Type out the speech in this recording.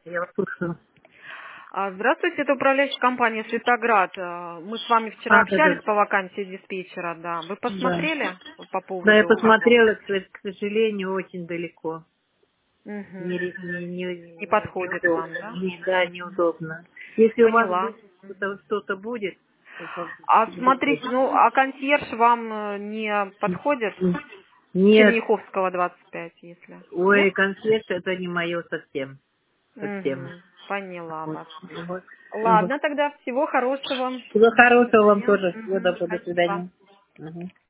Я вас слушаю. Здравствуйте, это управляющая компания «Светоград». Мы с вами вчера Да. общались по вакансии диспетчера, да. Вы Да. посмотрели по Да, я поводу... посмотрела, к сожалению, очень далеко. Мгм. Не подходит вам, Неудобно. да? Да, Мгм. неудобно. Если у вас Поняла. будет Мгм. что-то будет, Смотрите, а консьерж вам не подходит? нет, Черняховского, 25, если. ой, Нет? конфет это не мое совсем. Совсем. Угу. Поняла Вот. вас. Вот. Вот. Ладно, тогда всего хорошего. Всего До хорошего вам свидания. тоже. Всего доброго. До Спасибо. свидания. Мгм.